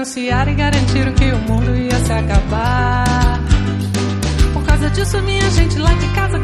anunciaram e garantiram que o mundo ia se acabar. Por causa disso, minha gente, lá de casa